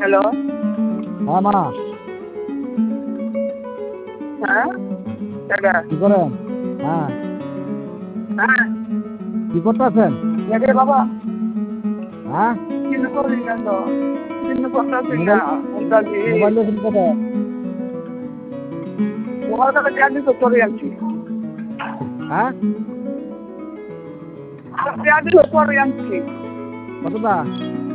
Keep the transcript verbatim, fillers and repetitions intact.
Hello. হ্যাঁ মা। হ্যাঁ দাদা কি করেন? হ্যাঁ হ্যাঁ কি করতেছেন? রে বাবা হ্যাঁ চিন্তা করি না তো চিন্তা করতেছি না মোবাইল অন্দাজি মোবাইল দেখেন কোথায়? তোমার কাছে ক্যান্ডি তো করে আনছি হ্যাঁ ক্যান্ডি তো করে আনছি কতটা?